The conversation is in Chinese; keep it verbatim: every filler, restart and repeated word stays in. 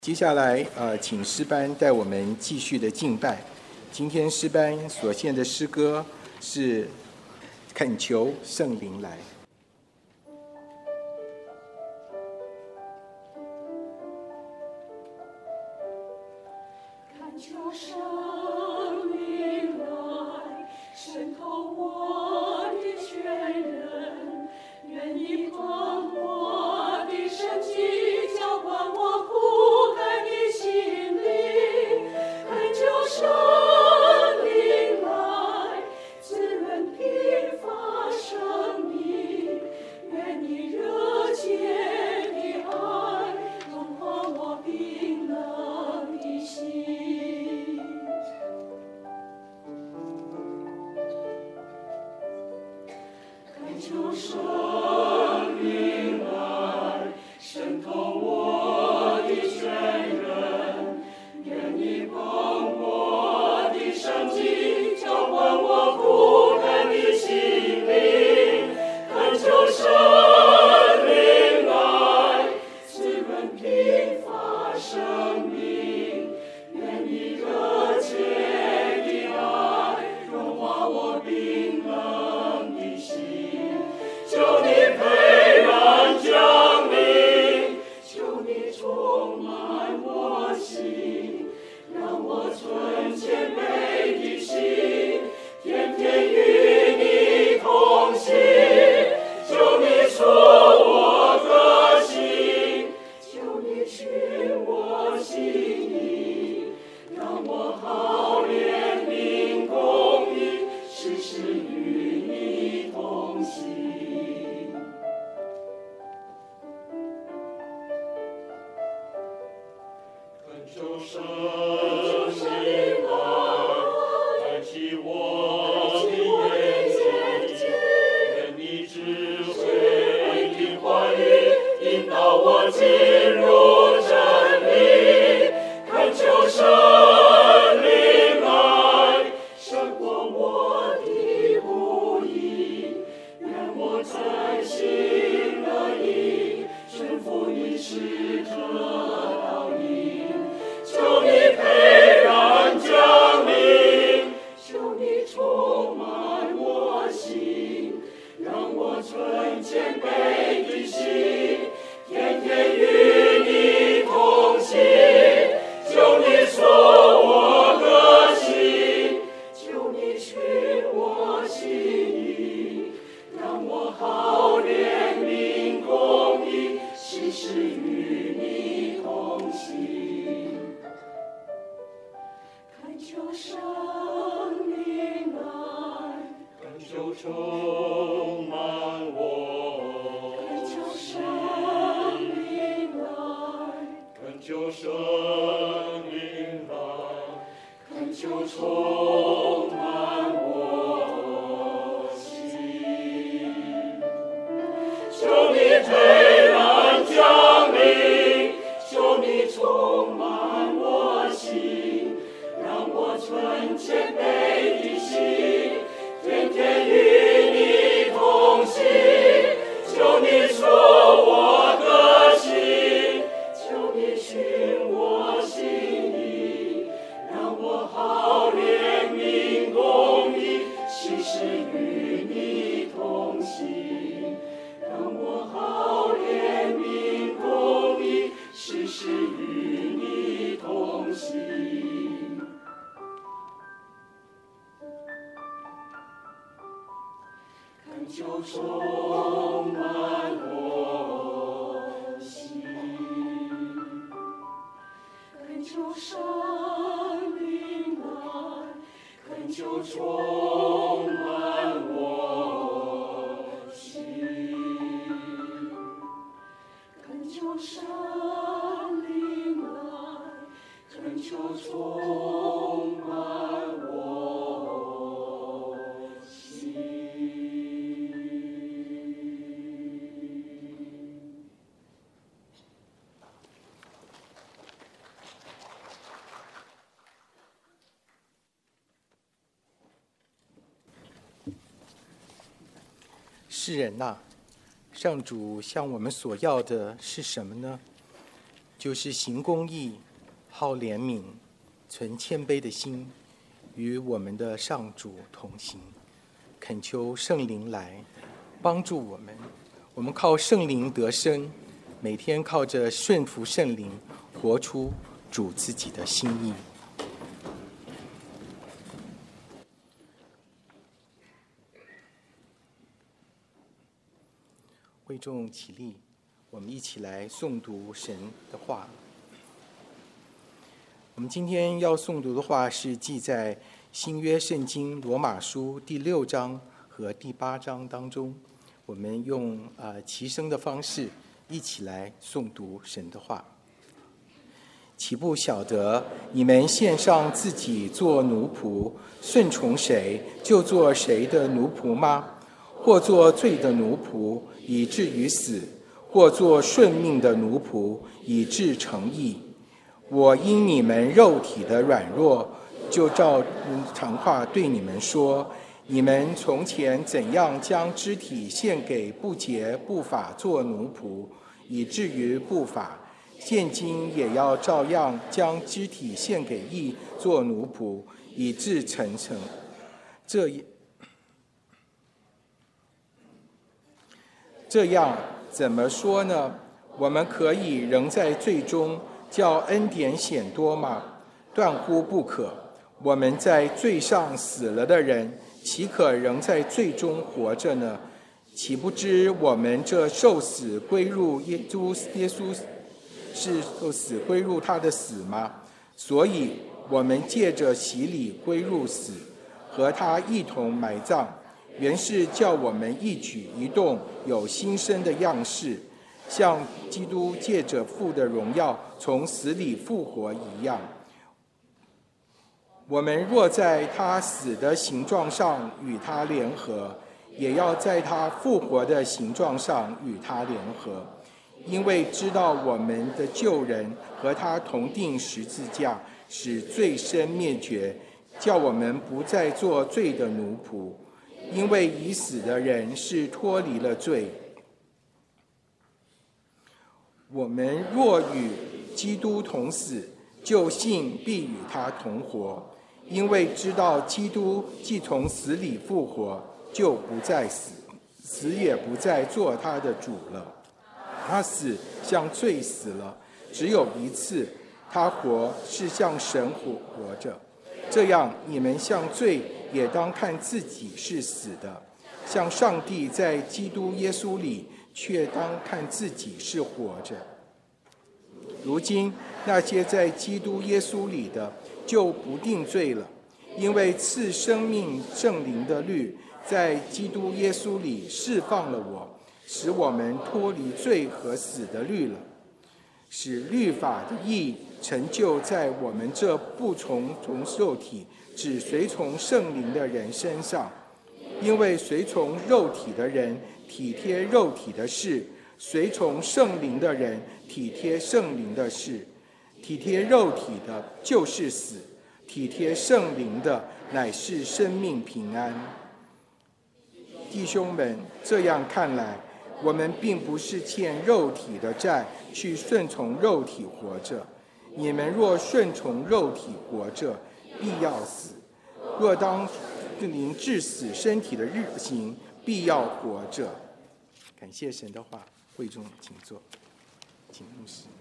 接下来，呃，请诗班带我们继续的敬拜。今天诗班所献的诗歌是《恳求圣灵来》。 恳求圣灵来，渗透我的全人，愿你帮我的身体，浇灌我枯干的心灵。恳求圣灵来，滋润贫乏生命，愿你热切的爱融化我冰冷的心。恳求圣灵来，渗透我的全人，愿你帮我的身体，浇灌我枯干的心灵。恳求圣灵来，滋润贫乏生命，愿你热切的爱融化我冰冷的心。求你沛然降临，求你充满我心，让我存谦卑的心，天天与你同行。求你触我个心，求你寻我心意，让我好怜悯公义，时时与你同行。恳求圣灵来，开启我的眼睛，愿你智慧的话语引导我进入真理。恳求圣灵来，胜过我的不义，愿我专心乐意，顺服你使者导引。求你沛然降临，求你充满我心，让我存谦卑的心，天天与你同行。求你触我个心，求你寻我心意，让我好怜悯公义，时时与你同行。恳求圣灵来，恳求充满我，恳求圣灵来，恳求圣灵来，恳求充满我心。求你沛然降临，求你充满我心，让我存谦卑的心，天天与你同行。求你触我个心，求你寻我心意，让我好怜悯公义，时时与你同行。让我好怜悯公义，时时与你同行。恳求充满我心，恳求圣灵来，恳求充满我心，恳求圣灵来，恳求充满我心。 世人呐、上主向我们所要的是什么呢？ 就是行公义、好怜悯、存谦卑的心，与我们的上主同行。恳求圣灵来帮助我们，我们靠圣灵得生，每天靠着顺服圣灵，活出主自己的心意。会众起立，我们一起来诵读神的话。我们今天要诵读的话是记在新约圣经罗马书第六章和第八章当中。我们用呃齐声的方式一起来诵读神的话。岂不晓得你们献上自己做奴仆，顺从谁就做谁的奴仆吗？或做罪的奴仆，以至于死；或做顺命的奴仆，以致成义。我因你们肉体的软弱，就照常话对你们说：你们从前怎样将肢体献给不洁不法做奴仆，以至于不法，现今也要照样将肢体献给义做奴仆，以致成成。这这样怎么说呢？我们可以仍在罪中，叫恩典显多吗？断乎不可。我们在罪上死了的人，岂可仍在罪中活着呢？岂不知我们这受死归入耶稣耶稣是受死归入他的死吗？所以我们借着洗礼归入死，和他一同埋葬，原是叫我们一举一动有新生的样式，像基督借着父的荣耀从死里复活一样。我们若在他死的形状上与他联合，也要在他复活的形状上与他联合，因为知道我们的旧人和他同定十字架，使罪身灭绝，叫我们不再做罪的奴仆。因为已死的人是脱离了罪。我们若与基督同死，就信必与他同活，因为知道基督既从死里复活，就不再死，死也不再做他的主了。他死向罪死了，只有一次；他活是向神活活着。这样，你们向罪也当看自己是死的，向上帝在基督耶稣里却当看自己是活着。如今那些在基督耶稣里的，就不定罪了，因为赐生命圣灵的律在基督耶稣里释放了我，使我们脱离罪和死的律了，使律法的义成就在我们这不从从肉体只随从圣灵的人身上。因为随从肉体的人体贴肉体的事，随从圣灵的人体贴圣灵的事。体贴肉体的就是死，体贴圣灵的乃是生命平安。弟兄们，这样看来，我们并不是欠肉体的债，去顺从肉体活着。你们若顺从肉体活着，必要死；若当灵致死身体的日行，必要活着。感谢神的话，会众请坐，请牧师。